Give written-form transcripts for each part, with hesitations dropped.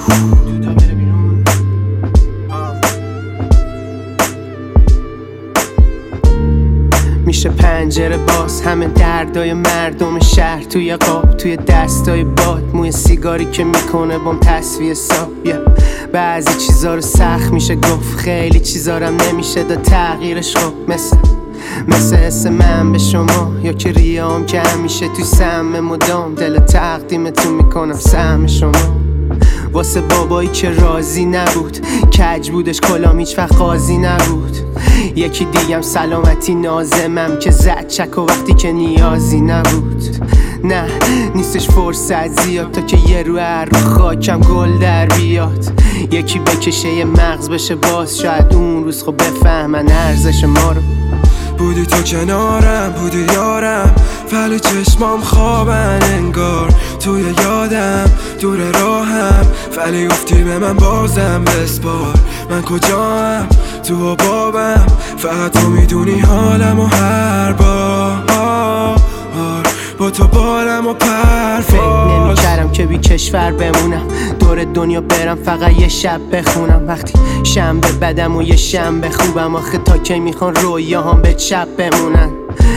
میشه پنجره باز، همه دردای مردم شهر توی قاب، توی دستای باد، موی سیگاری که میکنه بام تصفیه ساب. بعضی چیزا رو سخت میشه گفت، خیلی چیزا رو نمیشه داد تغییرش. خب مثل حس من به شما، یا که ریام که همیشه توی سهم مدام، دل تقدیمتون میکنم سهم شما. واسه بابایی که راضی نبود، کج بودش کلام هیچ وقت قاضی نبود. یکی دیگم سلامتی نازمم که زد چک و وقتی که نیازی نبود. نه نیستش فرصت زیاد تا که یه رو خاکم گل در بیاد. یکی بکشه یه مغز بشه باز، شاید اون روز خب بفهمن ارزش ما رو. بودی تو کنارم، بودی یارم، ولی چشمام خوابن انگار. توی یادم دور راهم، ولی افتی به من بازم بسپار. من کجام تو و بابم، فقط تو میدونی حالم و هر بار با تو بالم و پرواز. فکر نمی‌کردم که بی کشور بمونم، دور دنیا برم فقط یه شب بخونم. وقتی شنبه بدم و یه شنبه خوبم، آخه تا کی میخوان رویاهام به چپ بمونن.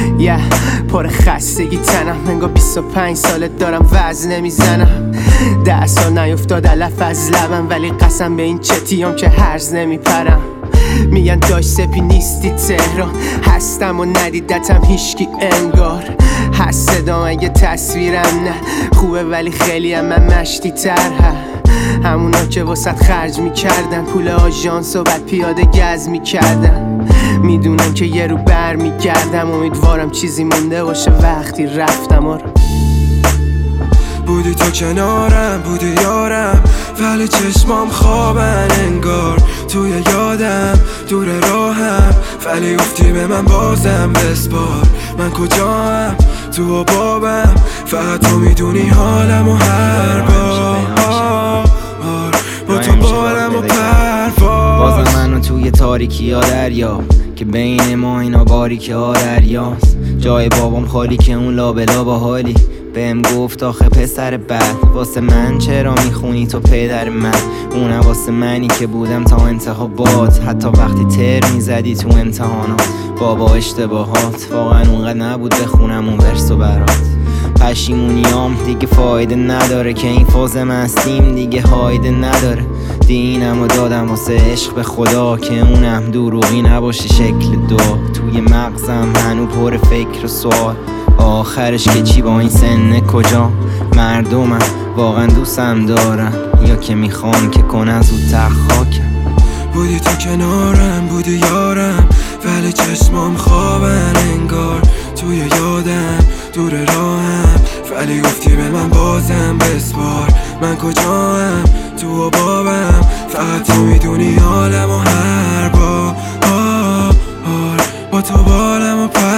پر خستگی تنم، انگار 25 سالت دارم وزن نمیزنم. 10 سال نیفتاد علف از لبم، ولی قسم به این چتیام که هرز نمیپرم. میگن داشت سپی نیستی تهران، هستم و ندیدتم هیشکی انگار. هست صدام اگه تصویرم نه خوبه، ولی خیلی هم من مشتی تره. همونا که واسط خرج میکردن پول آژانس و بعد پیاده گز میکردن، میدونم که یه رو بر میگردم. امیدوارم چیزی مونده باشه وقتی رفتم. آره بودی تو کنارم، بودی یارم، ولی چشمام خوابن انگار. توی یادم دور راهم، ولی افتی به من بازم بسپار. من کجام تو و بابم، فقط تو میدونی حالم و هر بار با تو بالم و پرواز. بازم منو توی تاریکی ها دریا، که بین ما اینا باریکی ها دریاست. جای بابام خالی که اون لابلا با حالی بهم گفت آخه پسر بد، واسه من چرا میخونی تو پدر من؟ اونه واسه منی که بودم تا انتها باد، حتی وقتی تر میزدی تو امتحانات. بابا اشتباهات واقعا اونقدر نبود بخونم اون ورس و برات. پشیمونیام دیگه فایده نداره، که این فاز مستیم دیگه هایده نداره. دینمو دادم واسه عشق به خدا، که اونم دروغی نباشه شکل دو. توی مغزم هنو پر فکر و سوال، آخرش که چی با این سن کجا؟ مردمم واقعا دوستم دارم، یا که میخوام که کنن زودتر خاکم. بودی تو کنارم، بودی یارم، ولی چشمام خوابن انگار. توی یادم دور راهم، ولی گفتی به من بازم بسپار. من کجام تو و بابم، فقط تو میدونی حالم و هر بار با تو بالم و